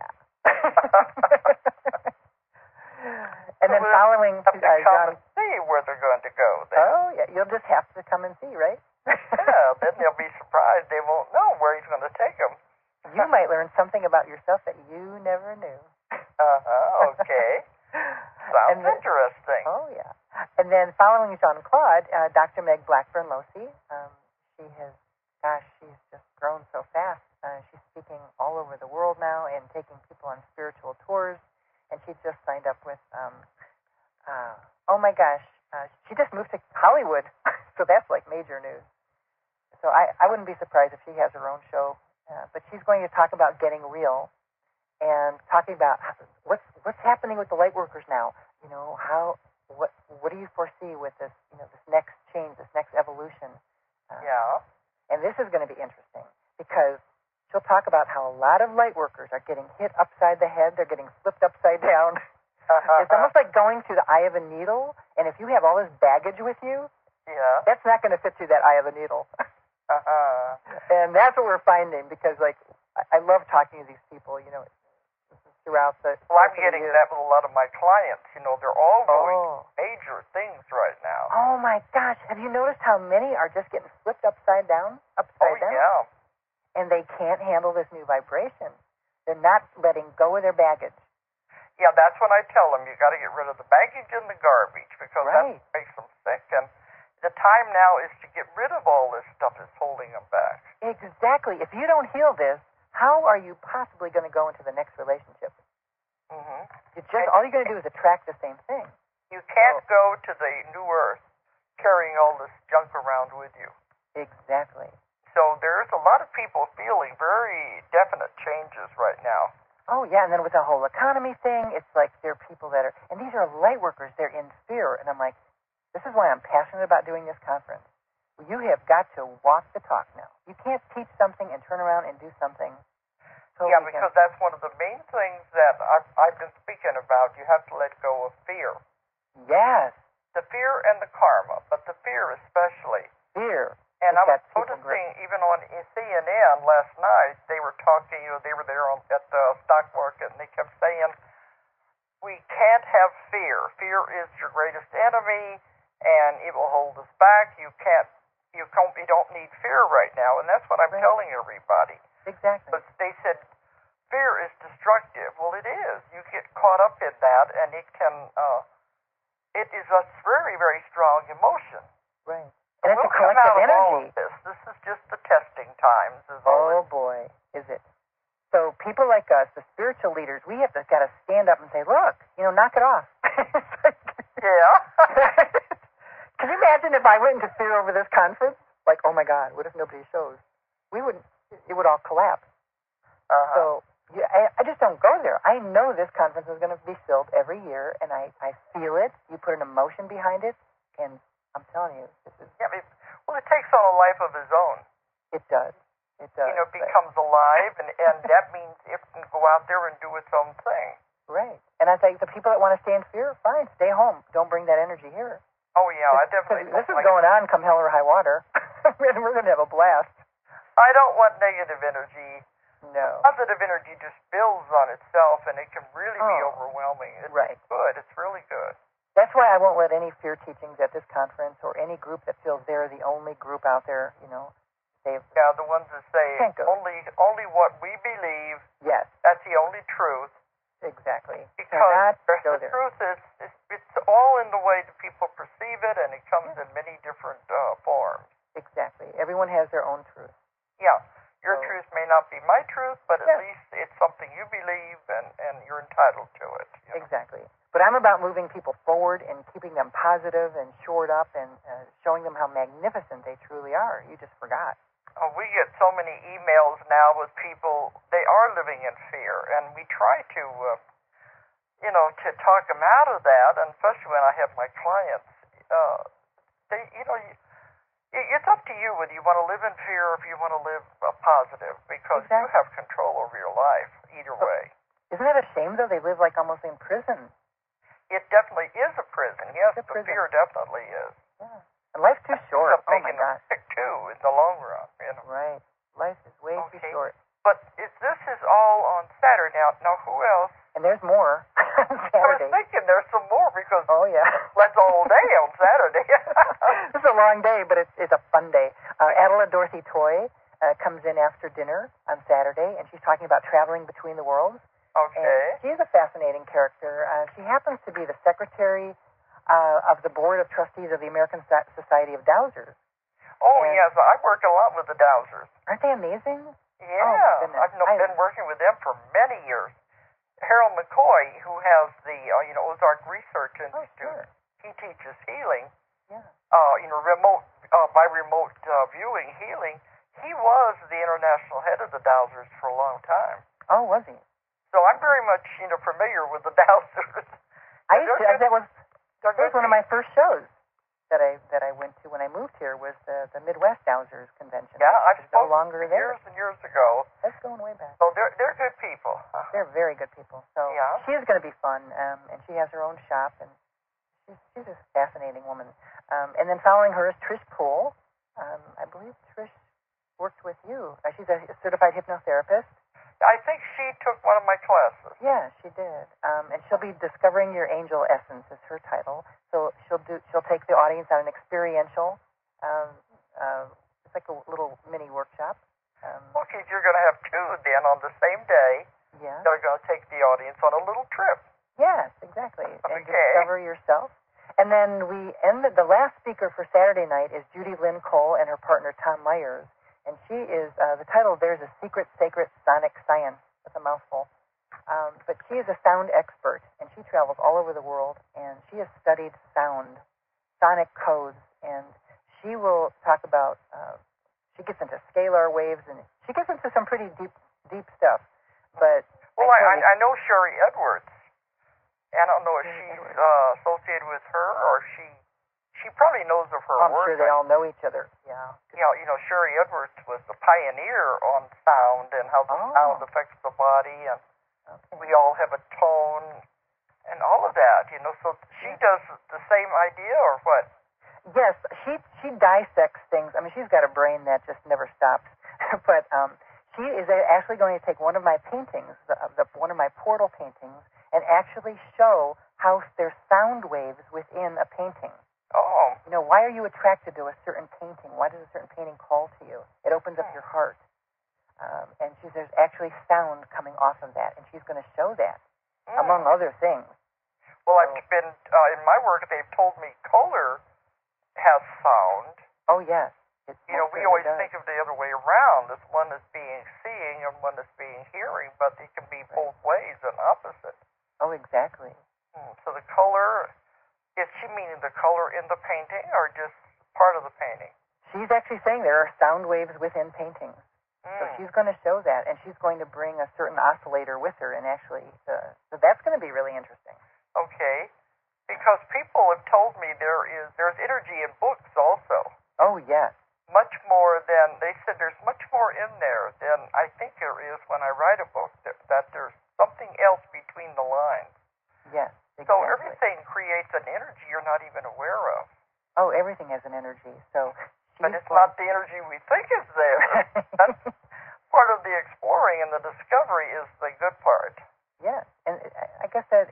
And then following have to come and see where they're going to go then. Oh, yeah. You'll just have to come and see, right? Yeah, then they'll be surprised. They won't know where he's going to take them. You might learn something about yourself that you never knew. Okay. Sounds interesting. Oh, yeah. And then following Jean-Claude, Dr. Meg Blackburn-Losey, she's just grown so fast. She's speaking all over the world now and taking people on spiritual tours. And she just signed up with, she just moved to Hollywood. So that's like major news. So I wouldn't be surprised if she has her own show. But she's going to talk about getting real and talking about what's happening with the light workers now. You know, what do you foresee with this, this next change, this next evolution? Yeah. And this is going to be interesting because she'll talk about how a lot of light workers are getting hit upside the head. They're getting flipped upside down. It's almost like going through the eye of a needle. And if you have all this baggage with you, that's not going to fit through that eye of a needle. And that's what we're finding because, like, I love talking to these people, throughout the... Well, I'm getting that with a lot of my clients. They're all going through major things right now. Oh, my gosh. Have you noticed how many are just getting flipped upside down? Yeah. And they can't handle this new vibration. They're not letting go of their baggage. Yeah, that's when I tell them you got to get rid of the baggage and the garbage because that makes them sick. And the time now is to get rid of all this stuff that's holding them back. Exactly. If you don't heal this, how are you possibly going to go into the next relationship? Mm-hmm. All you're going to do is attract the same thing. You can't go to the new earth carrying all this junk around with you. Exactly. So there's a lot of people feeling very definite changes right now. Oh, yeah, and then with the whole economy thing, it's like there are people that are, and these are light workers, they're in fear, and I'm like, this is why I'm passionate about doing this conference. You have got to walk the talk now. You can't teach something and turn around and do something. Yeah, because that's one of the main things that I've been speaking about. You have to let go of fear. Yes. The fear and the karma, but the fear especially. Fear. And I was noticing even on CNN last night, they were talking, they were there at the stock market, and they kept saying, we can't have fear. Fear is your greatest enemy, and it will hold us back. You don't need fear right now, and that's what I'm telling everybody. Exactly. But they said, fear is destructive. Well, it is. You get caught up in that, and it is a very, very strong emotion. Right. And it's we'll a collective come out energy. Of all of this. This is just the testing times. Oh, boy, is it. So people like us, the spiritual leaders, we have got to stand up and say, look, knock it off. Yeah. Can you imagine if I went into fear over this conference? Like, oh, my God, what if nobody shows? It would all collapse. So I just don't go there. I know this conference is going to be filled every year, and I feel it. You put an emotion behind it, and I'm telling you, this is... Yeah, it takes on a life of its own. It does. It does. It becomes alive, and that means it can go out there and do its own thing. Right. And I think the people that want to stay in fear, fine, stay home. Don't bring that energy here. Oh, yeah, I definitely... This is going on come hell or high water. We're going to have a blast. I don't want negative energy. No. Positive energy just builds on itself, and it can really be overwhelming. It's good. It's really good. That's why I won't let any fear teachings at this conference or any group that feels they're the only group out there, they've... Yeah, the ones that say Can't go. only what we believe, Yes, that's the only truth. exactly. Because go the there. truth is, it's all in the way that people perceive it, and it comes in many different forms. Exactly. Everyone has their own truth. Yeah. Your So- truth may not be my truth, but at Yeah. least it's something you believe, and you're entitled to it. Exactly. But I'm about moving people forward and keeping them positive and shored up and showing them how magnificent they truly are. You just forgot. We get so many emails now with people, they are living in fear, and we try to, to talk them out of that, and especially when I have my clients, it's up to you whether you want to live in fear or if you want to live positive, because you Exactly. have control over your life either way. Isn't that a shame, though? They live like almost in prison. It definitely is a prison. Yes, It's a the prison. fear definitely is. Yeah. And life's too short. It's Oh, my making God. them sick, too, in the long run. Right. Life is way too Okay. short. But this is all on Saturday. Now, who else? And there's more on I was Saturday. thinking there's some more, because Oh, yeah. that's all day on Saturday. This is a long day, but it's a fun day. Adela Dorothy Toy comes in after dinner on Saturday, and she's talking about traveling between the worlds. Okay. And she's a fascinating character. She happens to be the secretary of the board of trustees of the American Society of Dowsers. Oh, And- yes, I work a lot with the Dowsers. Aren't they amazing? Yeah, my goodness. I've been working with them for many years. Harold McCoy, who has the Ozark Research Oh, Institute, sure. he teaches healing. Yeah. Remote by remote viewing healing. He was the international head of the Dowsers for a long time. Oh, was he? So I'm very much familiar with the Dowsers. I used to, that was They're That was good one of my first shows that I went to when I moved here, was the Midwest Dowsers Convention. Yeah, I've It's no spoken longer there. years and years ago. That's going way back. So they're good people. They're very good people. So Yeah. she's going to be fun, and she has her own shop, and she's a fascinating woman. And then following her is Trish Poole. I believe Trish worked with you. She's a certified hypnotherapist. I think she took one of my classes. Yeah, she did. And she'll be Discovering Your Angel Essence is her title. So she'll take the audience on an experiential, it's like a little mini workshop. Okay, you're going to have two then on the same day. Yeah. They're going to take the audience on a little trip. Yes, exactly. And Okay. discover yourself. And then we end the last speaker for Saturday night is Judy Lynn Cole and her partner Tom Myers. And she is, the title of theirs is Secret Sacred Sonic Science. That's a mouthful. But she is a sound expert, and she travels all over the world, and she has studied sound, sonic codes, and she will talk about, she gets into scalar waves, and she gets into some pretty deep stuff. But Well, I know Sherry Edwards. I don't know if she's associated with her, or she probably knows of her I'm work. sure they all know each other. Yeah. Sherry Edwards was the pioneer on sound and how the sound affects the body, and Okay. we all have a tone and all of that, So she does the same idea, or what? Yes, she dissects things. I mean, she's got a brain that just never stops. But she is actually going to take one of my paintings, one of my portal paintings, and actually show how there's sound waves within a painting. Oh, Why are you attracted to a certain painting? Why does a certain painting call to you? It opens up your heart. And there's actually sound coming off of that, and she's going to show that, among other things. Well, I've been in my work. They've told me color has sound. Oh, yes. We always think of the other way around. This one is being seeing and one is being hearing, but it can be both ways and opposite. Oh, exactly. So the color, is she meaning the color in the painting or just part of the painting? She's actually saying there are sound waves within paintings. So she's going to show that, and she's going to bring a certain oscillator with her, and actually, so that's going to be really interesting. Okay, because people have told me there's energy in books also. Oh, yes. Much more than, they said there's much more in there than I think there is when I write a book, that there's something else between the lines. Yes, exactly. So everything creates an energy you're not even aware of. Oh, everything has an energy, so... But it's not the energy we think is there. That's part of the exploring, and the discovery is the good part. Yes, and I guess that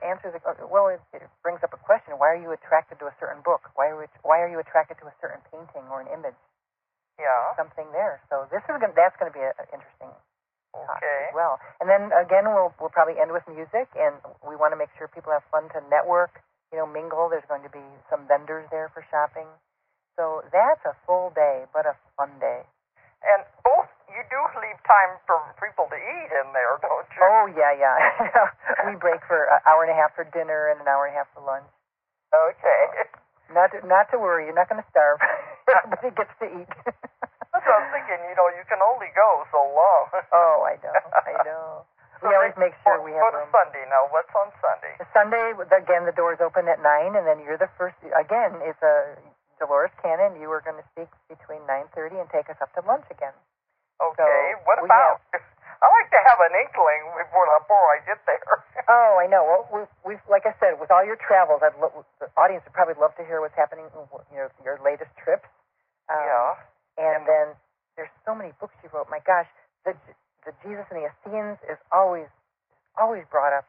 answers it brings up a question. Why are you attracted to a certain book? Why are you attracted to a certain painting or an image? Yeah. Something there. So that's going to be an interesting talk Okay. as well. And then again, we'll probably end with music, and we want to make sure people have fun to network, mingle. There's going to be some vendors there for shopping. So that's a full day, but a fun day. And both, you do leave time for people to eat in there, don't you? Oh, yeah. We break for an hour and a half for dinner and an hour and a half for lunch. Okay. Not to worry, you're not going to starve. Everybody gets to eat. That's what I was thinking, you can only go so long. Oh, I know. So We always make sure we have Go to room. Sunday now. What's on Sunday? Sunday, again, the doors open at 9, and then you're the first. Again, it's Dolores Cannon. You are going to speak between 9:30 and take us up to lunch again. Okay. So what about? I like to have an inkling before I get there. Oh, I know. Well, we've like I said, with all your travels, the audience would probably love to hear what's happening. Your latest trips. Yeah. And then there's so many books you wrote. My gosh, the Jesus and the Essenes is always brought up.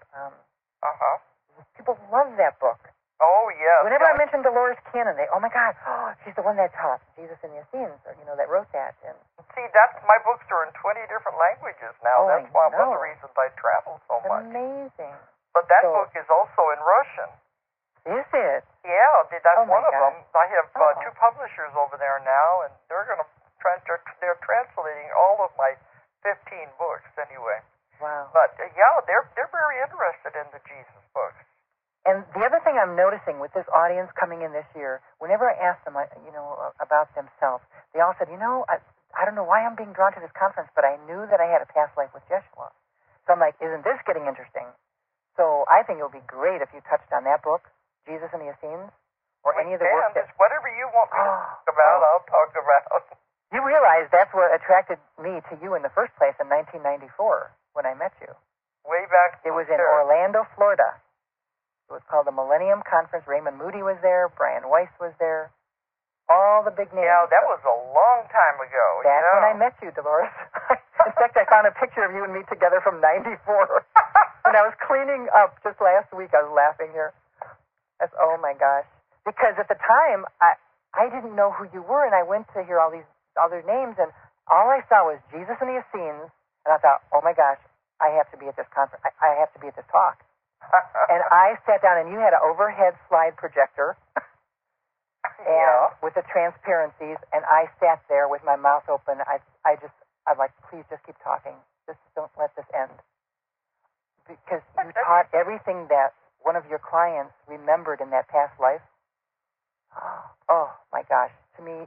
People love that book. Oh, yes. Whenever I mention Dolores Cannon, oh my God, she's the one that taught Jesus and the Essenes, or that wrote that. And see, my books are in 20 different languages now. That's one of the reasons I travel so much. Amazing. But that book is also in Russian. Is it? Yeah, that's one of God. them. I have two publishers over there now, and they're going to they're translating all of my 15 books anyway. Wow. But they're very interested in the Jesus books. And the other thing I'm noticing with this audience coming in this year, whenever I ask them, about themselves, they all said, I don't know why I'm being drawn to this conference, but I knew that I had a past life with Yeshua. So I'm like, isn't this getting interesting? So I think it would be great if you touched on that book, Jesus and the Essenes, or any of the work that... Whatever you want me to talk about, I'll talk about. You realize that's what attracted me to you in the first place in 1994 when I met you. Way back. It was in Orlando, Florida. It was called the Millennium Conference. Raymond Moody was there. Brian Weiss was there. All the big names. Yeah, that was a long time ago. That's when I met you, Dolores. In fact, I found a picture of you and me together from '94. When I was cleaning up just last week, I was laughing here. Oh my gosh. Because at the time, I didn't know who you were, and I went to hear all these other names, and all I saw was Jesus and the Essenes, and I thought, oh my gosh, I have to be at this conference. I have to be at this talk. And I sat down, and you had an overhead slide projector, and with the transparencies, and I sat there with my mouth open. I'm like, please just keep talking. Just don't let this end. Because you taught everything that one of your clients remembered in that past life. Oh my gosh. To me,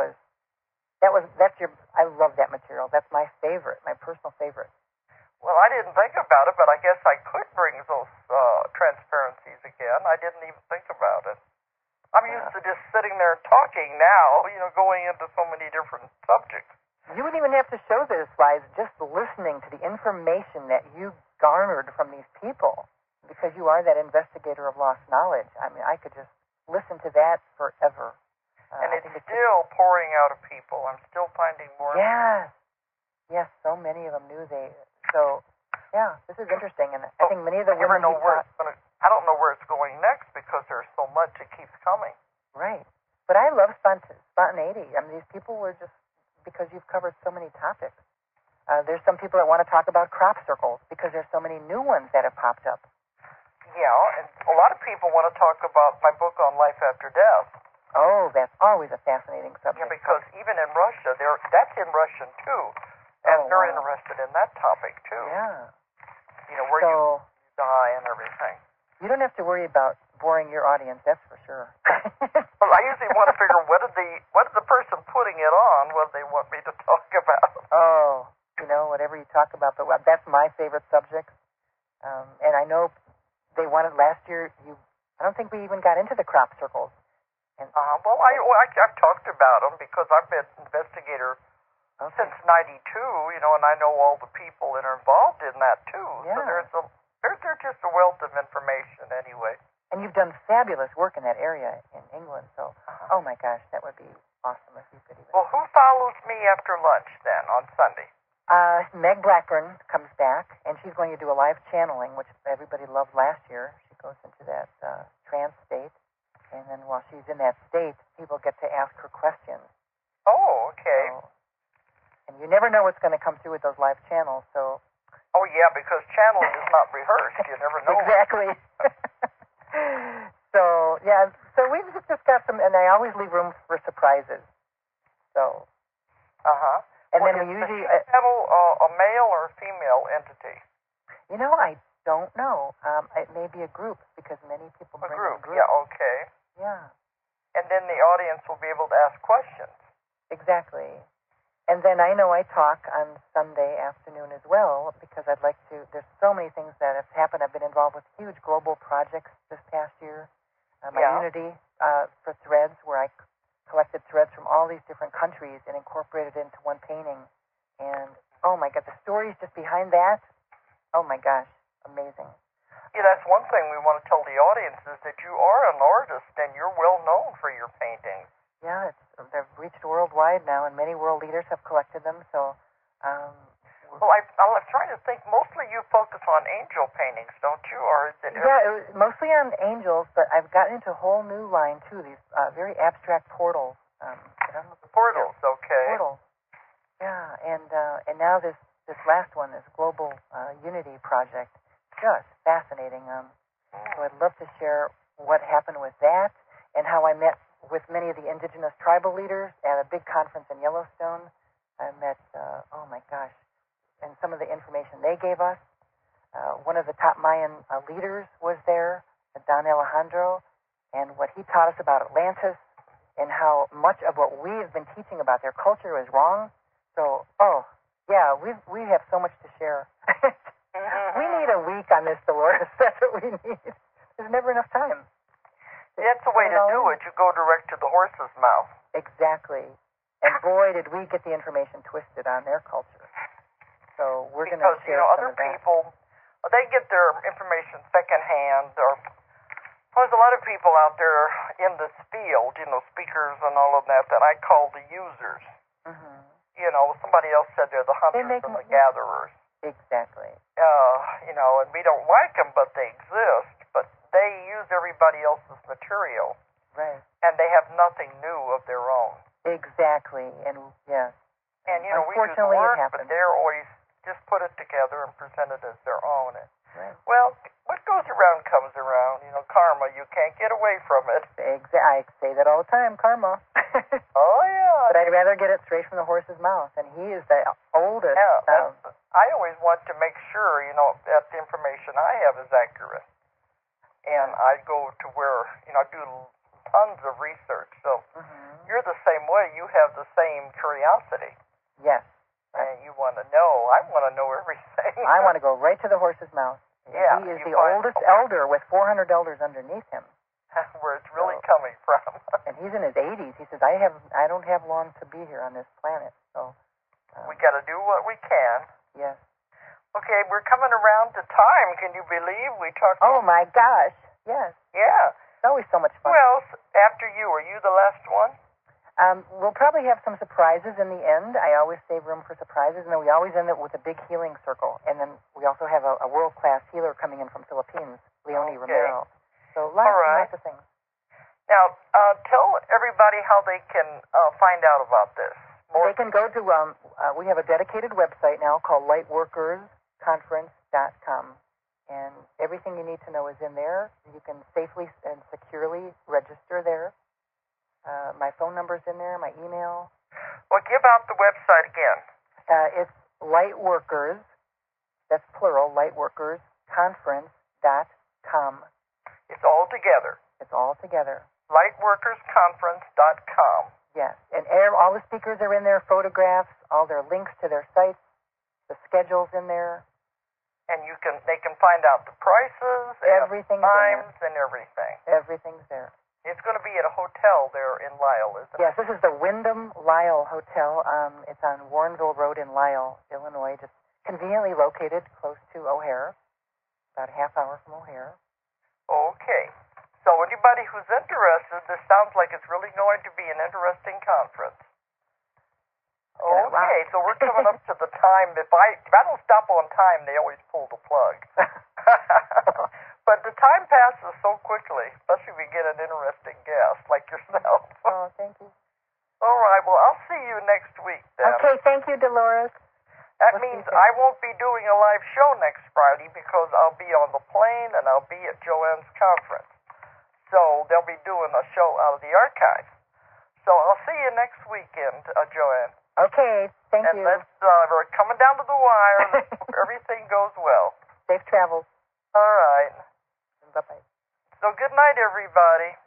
I love that material. That's my favorite, my personal favorite. Well, I didn't think about it, but I guess I could bring those transparencies again. I didn't even think about it. I'm used to just sitting there talking now, going into so many different subjects. You wouldn't even have to show the slides, just listening to the information that you garnered from these people, because you are that investigator of lost knowledge. I mean, I could just listen to that forever. And it's still pouring out of people. I'm still finding more. Yes, so many of them knew So, yeah, this is interesting, and I think many of the women I don't know where it's going next because there's so much that keeps coming. Right. But I love spontaneity. I mean, these people were just, because you've covered so many topics. There's some people that want to talk about crop circles because there's so many new ones that have popped up. Yeah, and a lot of people want to talk about my book on life after death. Oh, that's always a fascinating subject. Yeah, because even in Russia, that's in Russian too. And they're interested in that topic too. Yeah. Where you die and everything. You don't have to worry about boring your audience, that's for sure. Well, I usually want to figure what is the person putting it on, what they want me to talk about. Oh, whatever you talk about, but that's my favorite subject. And I know they wanted last year. I don't think we even got into the crop circles. And well, I've talked about them because I've been an investigator since '92, and I know all the people that are involved in that too. Yeah. So there's just a wealth of information anyway. And you've done fabulous work in that area in England. So, oh my gosh, that would be awesome if you could even. Well, who follows me after lunch then on Sunday? Meg Blackburn comes back, and she's going to do a live channeling, which everybody loved last year. She goes she's in that state, people get to ask her questions. Oh, okay. So, and you never know what's going to come through with those live channels, so... Oh, yeah, because channeling is not rehearsed. You never know. Exactly. So, yeah, so we've just got some, and I always leave room for surprises. So... Uh-huh. And well, then we usually... Is the channel a male or a female entity? You know, I don't know. It may be a group, because many people bring in groups. Yeah, okay. Yeah. And then the audience will be able to ask questions. Exactly. And then I know I talk on Sunday afternoon as well, because I'd like to, there's so many things that have happened. I've been involved with huge global projects this past year. My Unity for Threads, where I collected threads from all these different countries and incorporated it into one painting. And, oh my God, the stories just behind that, oh my gosh, amazing. Yeah, that's one thing we want to tell the audience is that you are an artist and you're well known for your paintings. Yeah, they've reached worldwide now, and many world leaders have collected them. So, well, I'm trying to think. Mostly you focus on angel paintings, don't you? Or is it? Yeah, it was mostly on angels, but I've gotten into a whole new line too. These very abstract portals. Portals, okay. Portals. Yeah, and now this last one, this global unity project, just fascinating. So I'd love to share what happened with that and how I met with many of the indigenous tribal leaders at a big conference in Yellowstone. I met, oh my gosh, and some of the information they gave us. One of the top Mayan leaders was there, Don Alejandro, and what he taught us about Atlantis and how much of what we've been teaching about their culture is wrong. So, oh, yeah, we have so much to share. We need a week on this, Dolores. That's what we need. There's never enough time. That's the way to do it. You go direct to the horse's mouth. Exactly. And boy, did we get the information twisted on their culture. So we're going to share other people, they get their information secondhand. Or there's a lot of people out there in this field, speakers and all of that I call the users. Mm-hmm. Somebody else said they're the hunters and the gatherers. Exactly. And we don't like them, but they exist. But they use everybody else's material. Right. And they have nothing new of their own. Exactly. And, yes. And, we use words, but they're always just put it together and present it as their own. Right. Well, what goes around comes around. Karma, you can't get away from it. I say that all the time, karma. Oh, yeah. But I'd rather get it straight from the horse's mouth, and he is the oldest. Yeah, I always want to make sure, that the information I have is accurate. And I go to where, I do tons of research. So you're the same way. You have the same curiosity. Yes. And you want to know. I want to know everything. I want to go right to the horse's mouth. Yeah. He is the oldest elder with 400 elders underneath him. Where it's really coming from. And he's in his 80s. He says, I don't have long to be here on this planet. So we got to do what we can. Yes. Okay, we're coming around to time. Can you believe we talked? Oh my gosh! Yes. Yeah. It's always so much fun. Well, after you, are you the last one? We'll probably have some surprises in the end. I always save room for surprises, and then we always end it with a big healing circle. And then we also have a world-class healer coming in from Philippines, Leonie Romero. So lots of things. Now, tell everybody how they can find out about this. They can go to, we have a dedicated website now called lightworkersconference.com. And everything you need to know is in there. You can safely and securely register there. My phone number's in there, my email. Well, give out the website again. It's Lightworkers, that's plural, lightworkersconference.com. It's all together. It's all together. Lightworkersconference.com. Yes, and all the speakers are in there, photographs, all their links to their sites, the schedule's in there. And they can find out the prices, everything, times, and everything. Everything's there. It's going to be at a hotel there in Lisle, isn't it? Yes, this is the Wyndham Lisle Hotel. It's on Warrenville Road in Lisle, Illinois, just conveniently located close to O'Hare, about a half hour from O'Hare. Okay. So anybody who's interested, this sounds like it's really going to be an interesting conference. Okay, so we're coming up to the time. If I don't stop on time, they always pull the plug. But the time passes so quickly, especially if we get an interesting guest like yourself. Oh, thank you. All right, well, I'll see you next week then. Okay, thank you, Dolores. That We'll means see you. I won't be doing a live show next Friday because I'll be on the plane and I'll be at Joanne's conference. So they'll be doing a show out of the archives. So I'll see you next weekend, Joanne. Okay, thank And you. we're coming down to the wire and everything goes well. Safe travels. All right. Bye-bye. So good night, everybody.